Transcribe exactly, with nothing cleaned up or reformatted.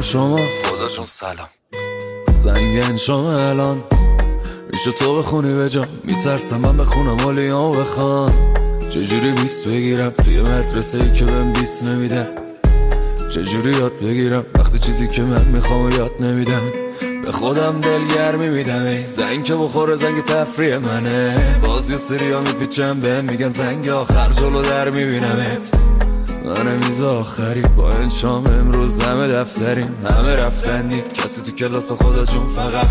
شما خدا جون سلام. زنگ انشام الان میشه تو بخونی به جا، میترسم من بخونم اولیام بخوان. چجوری بیست بگیرم توی مدرسه ای که بهم بیست نمیدن؟ چجوری یاد بگیرم وقتی چیزی که من میخوام یاد نمیدن؟ به خودم دلگرمی میدم ای زنگ که بخوره زنگ تفریح منه. بازی و سریا میپیچم بهم میگن زنگ آخر جلو در میبینمت. من میز آخری با انشام امروز همه دفتریم، همه رفتنی، کسی تو کلاس خدا جون فقط